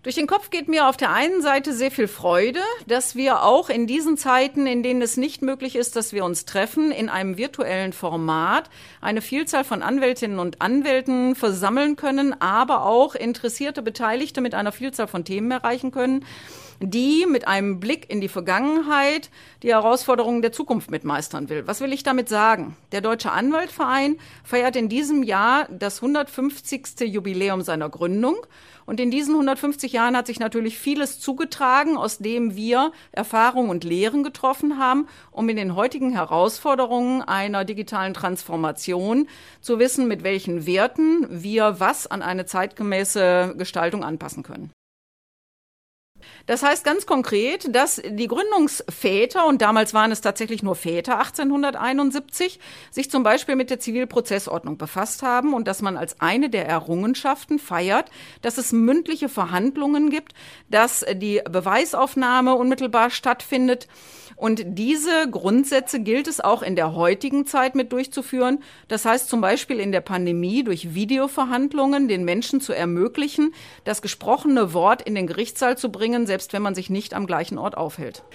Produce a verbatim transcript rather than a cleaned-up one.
Durch den Kopf geht mir auf der einen Seite sehr viel Freude, dass wir auch in diesen Zeiten, in denen es nicht möglich ist, dass wir uns treffen, in einem virtuellen Format eine Vielzahl von Anwältinnen und Anwälten versammeln können, aber auch interessierte Beteiligte mit einer Vielzahl von Themen erreichen können, die mit einem Blick in die Vergangenheit die Herausforderungen der Zukunft mitmeistern will. Was will ich damit sagen? Der Deutsche Anwaltverein feiert in diesem Jahr das hundertfünfzigste Jubiläum seiner Gründung. Und in diesen hundertfünfzig Jahren hat sich natürlich vieles zugetragen, aus dem wir Erfahrungen und Lehren getroffen haben, um in den heutigen Herausforderungen einer digitalen Transformation zu wissen, mit welchen Werten wir was an eine zeitgemäße Gestaltung anpassen können. Das heißt ganz konkret, dass die Gründungsväter, und damals waren es tatsächlich nur Väter, achtzehnhunderteinundsiebzig, sich zum Beispiel mit der Zivilprozessordnung befasst haben und dass man als eine der Errungenschaften feiert, dass es mündliche Verhandlungen gibt, dass die Beweisaufnahme unmittelbar stattfindet. Und diese Grundsätze gilt es auch in der heutigen Zeit mit durchzuführen. Das heißt zum Beispiel in der Pandemie durch Videoverhandlungen den Menschen zu ermöglichen, das gesprochene Wort in den Gerichtssaal zu bringen, selbst wenn man sich nicht am gleichen Ort aufhält.